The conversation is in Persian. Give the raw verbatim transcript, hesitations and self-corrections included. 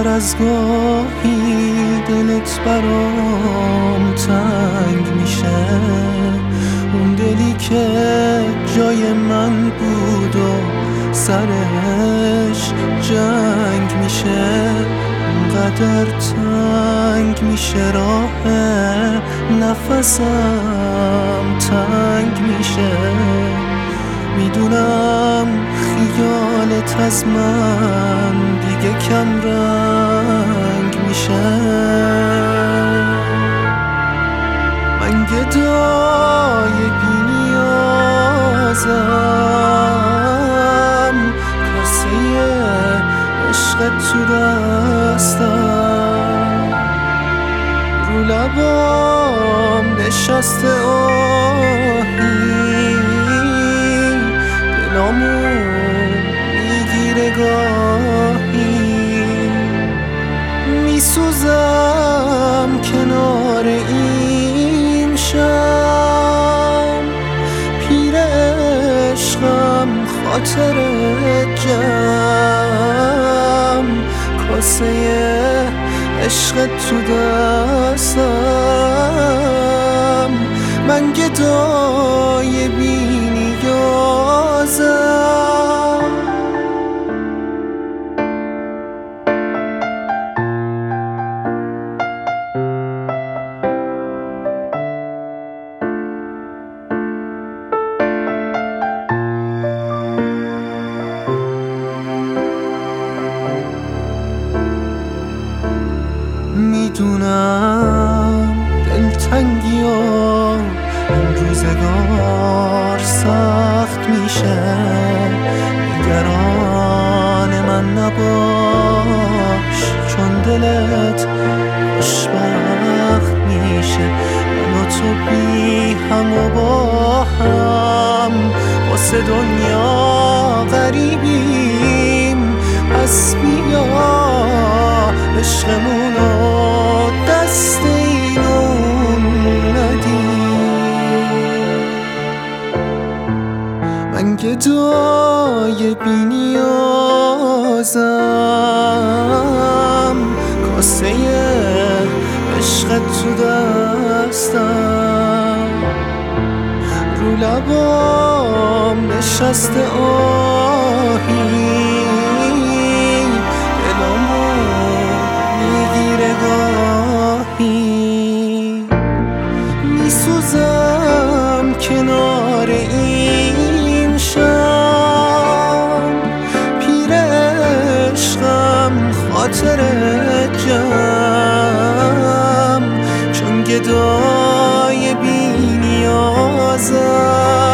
هر از گاهی دلت برام تنگ میشه، اون دلی که جای من بود و سرش جنگ میشه، اونقدر تنگ میشه راه نفسم تنگ میشه. میدونم خیالت از من دیگه کم رنگ میشه. من گدای بی نیازم، کاسه عشقت تو دستم، رو لبام نشسته آهی، دلامو میگیره گاهی، میسوزم کنار این شم، پیر عشقم خاطر جم، کاسه عشقت تو دستم، من گدای بی نیازم. میدونم دلتنگی و این روزگار سخت میشه، نگران من نباش چون دلت خوشبخت میشه. من و تو بی هم و با هم واسه دنیا غریبیم، پس بیا عشقمونو دست اینون ندیم. من گدای بی نیازم، کاسه عشقت تو دستم، رو لبام نشسته آهی، دلامو میگیره گاهی، میسوزم کنار این شم، پیر عشقم خاطر جم، چون گدای بی نیازم، من گدای بی نیازم. من گدای بی نیازم، کاسه عشقت تو دستم، رو لبام نشسته آهی، دلامو میگیره گاهی، میسوزم کنار این شم، پیر عشقم خاطر جم، چون گدای بی نیازم. من گدای بی نیازم، کاسه عشقت تو دستم، رو لبام نشسته آهی، دلامو میگیره گاهی، میسوزم کنار این شم، پیر عشقم خاطر جم، چون گدای بی نیازم.